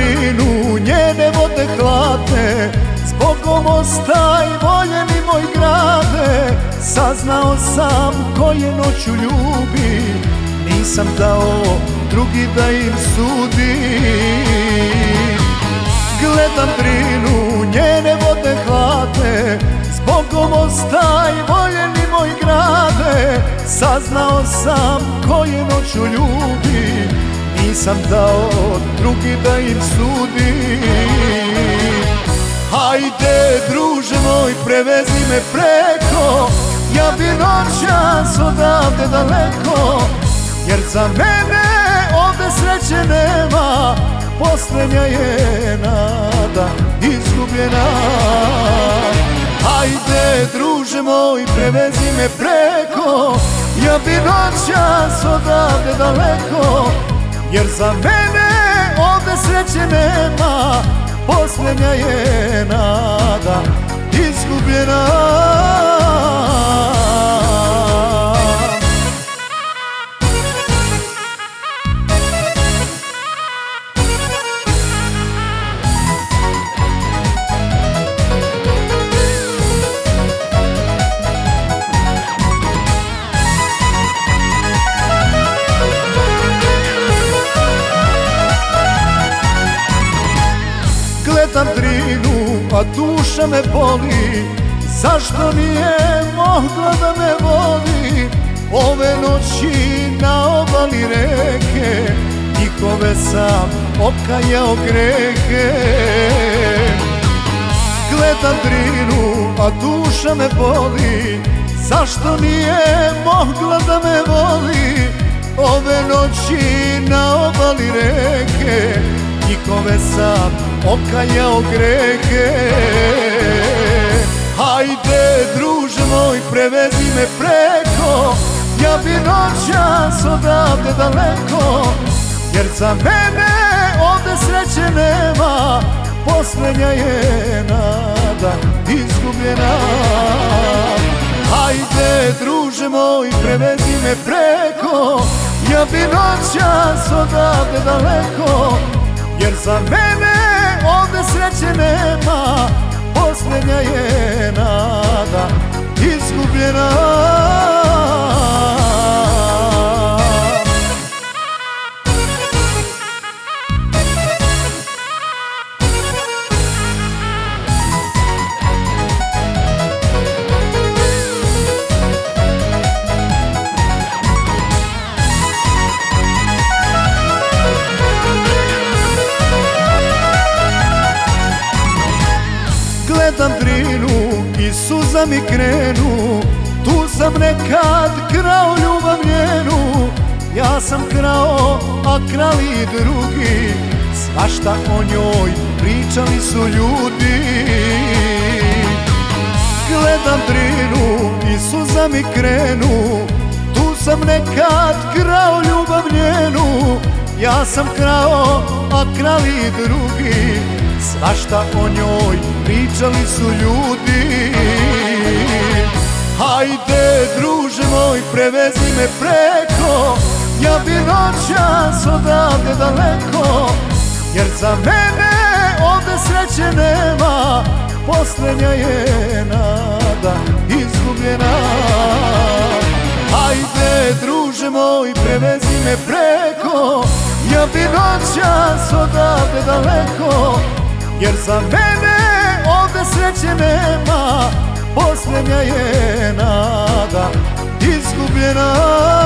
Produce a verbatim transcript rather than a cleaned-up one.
Drinu, njene vode hladne, zbogom ostaj voljeni moj grade. Saznao sam ko je noću ljubi, nisam dao drugi da im sudi. Gledam Drinu, njene vode hladne, zbogom ostaj voljeni moj grade. Saznao sam ko je noću ljubi, nisam dao drugi da im sudi. Hajde druže moj, prevezi me preko, ja bi noćas odavde daleko. Jer za mene ovde sreće nema, posljednja je nada izgubljena. Hajde druže moj, prevezi me preko, ja bi noćas odavde daleko. Jer za mene ovde sreće nema, posljednja je nada izgubljena. Gledam Drinu, a duša me boli, zašto nije mogla da me voli? Ove noći na obali reke, njihove sam okajao grehe. Gledam Drinu, a duša me boli, zašto nije mogla da me voli? Ove noći na obali reke, njihove sam okajao grehe. Hajde druže moj, prevezi me preko, ja bi noćas odavde daleko. Jer za mene ovde sreće nema, posljednja je nada izgubljena. Hajde druže moj, prevezi me preko, ja bi noćas odavde daleko. Jer za mene ovde sreće nema, posljednja je nada izgubljena. Gledam Drinu i suza mi krenu, tu sam nekad krao ljubav njenu. Ja sam krao, a krali drugi, svašta o njoj pričali su ljudi. Gledam Drinu i suza mi krenu, tu sam nekad krao ljubav njenu. Ja sam krao, a krali drugi, svašta o njoj pričali su ljudi. Hajde druže moj, prevezi me preko, ja bi noćas odavde daleko. Jer za mene ovde sreće nema, posljednja je nada izgubljena. Hajde druže moj, prevezi me preko, ja bi noćas odavde daleko. Jer za mene ovde sreće nema, posljednja je nada izgubljena.